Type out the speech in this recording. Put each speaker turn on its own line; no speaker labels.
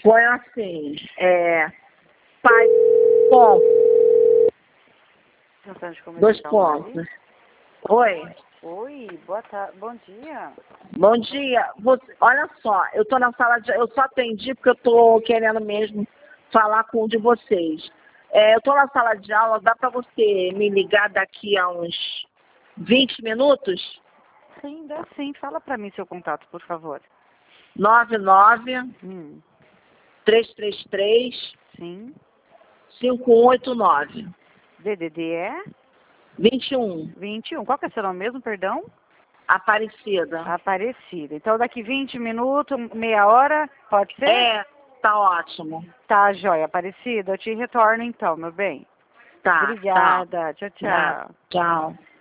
Põe assim, pai, ponto, dois pontos. Oi.
Oi, boa tarde, bom dia.
Bom dia. Olha só, eu tô na sala eu só atendi porque eu tô querendo mesmo falar com um de vocês. Eu tô na sala de aula, dá para você me ligar daqui a uns 20 minutos?
Sim, dá sim. Fala para mim seu contato, por favor.
99 333
Sim.
5189.
DDD é?
21.
21. Qual que é seu nome mesmo, perdão?
Aparecida.
Aparecida. Então, daqui 20 minutos, meia hora, pode ser?
Tá ótimo.
Tá, joia. Aparecida, eu te retorno então, meu bem.
Tá,
Obrigada. Tchau,
tá.
tchau.
Tchau.